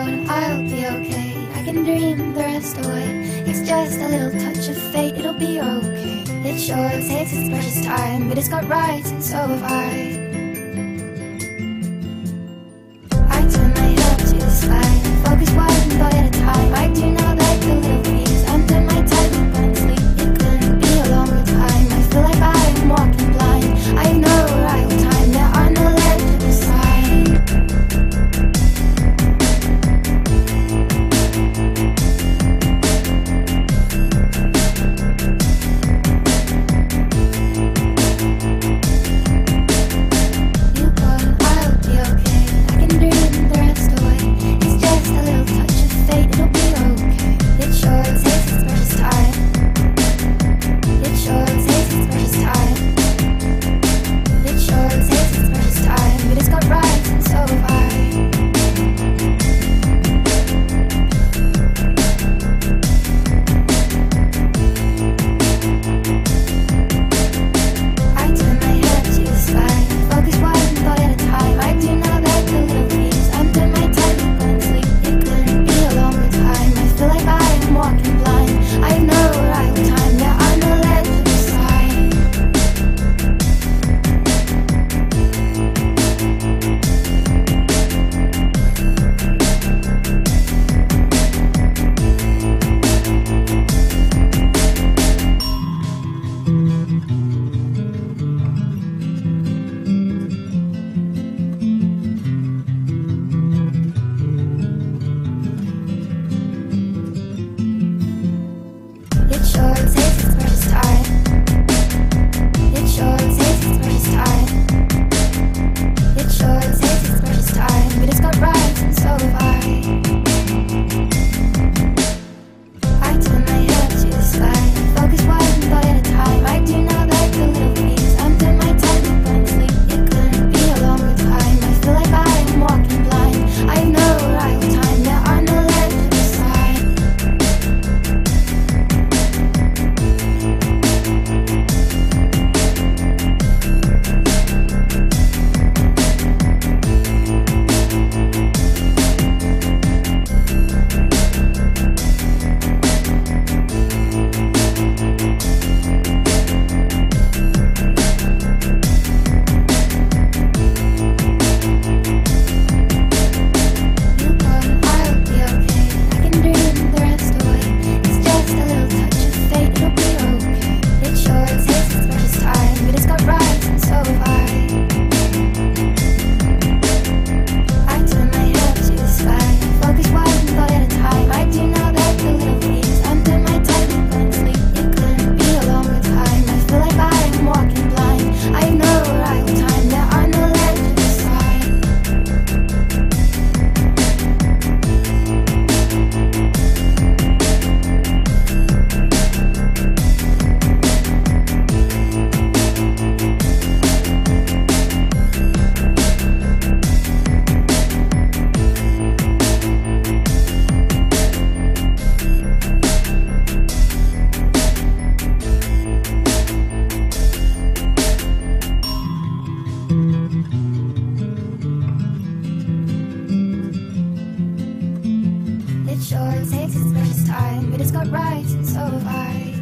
but I'll be okay. I can dream the rest away. It's just a little touch of fate, it'll be okay. It sure takes its precious time, but it's got rights and so have I. I turn my head to the sky, focus one thought at a time. I do not like the little peace under my tight and sleep. It couldn't be a longer time. I feel like I'm walking blind. I have no arrival time, there are no legible signs. You but I'll be okay. I can dream the rest away. It's just a little touch of fate, it'll be okay. It sure takes its precious time. It sure takes its precious time. It sure takes its precious time, but it's got rights and so have I. I turn my head to the sky, focus one thought at a time. I do not like the little peace under my tight and sleep. It couldn't be a longer time. I feel like I am walking blind. I have no arrival time, there are no legible signs. It sure takes its precious time. It sure takes its precious time. It sure takes its precious time, but it's got rights and so have I. I turn my head to the sky, focus one thought at a time. I do not like the little peace under my tight and sleep. It couldn't be a longer time. I feel like I am walking blind. I have no arrival time, there are no legible signs. You but I'll be okay. I can dream the rest away. It's just a little touch of fate, it'll be okay. It sure takes its precious time, but it's got rights and so have I. I turn my head to the sky, focus one thought at a time. I do not like the little peace under my tight and sleep. It couldn't be a longer time. I feel like I am walking blind. I have no arrival time, there are no legible signs. It sure takes its precious time, but it's got rights and so have I.